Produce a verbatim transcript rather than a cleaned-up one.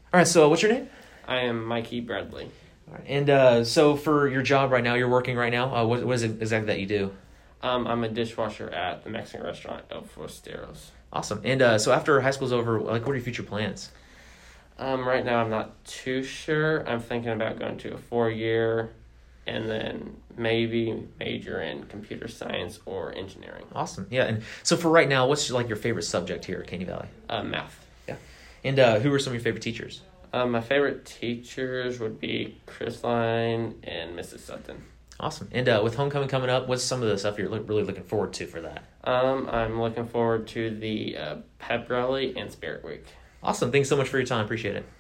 All right, so what's your name? I am Mikey Bradley. All right, and uh, so for your job right now, you're working right now. Uh, what, what is it exactly that you do? Um, I'm a dishwasher at the Mexican restaurant El Forasteros. Awesome. And uh, so after high school's over, like, what are your future plans? Um, right now, I'm not too sure. I'm thinking about going to a four-year and then maybe major in computer science or engineering. Awesome. Yeah, and so for right now, what's like your favorite subject here at Caney Valley? Uh, math. Yeah. And uh, who are some of your favorite teachers? Um, my favorite teachers would be Chris Line and Missus Sutton. Awesome. And uh, with homecoming coming up, what's some of the stuff you're look, really looking forward to for that? Um, I'm looking forward to the uh, pep rally and spirit week. Awesome. Thanks so much for your time. Appreciate it.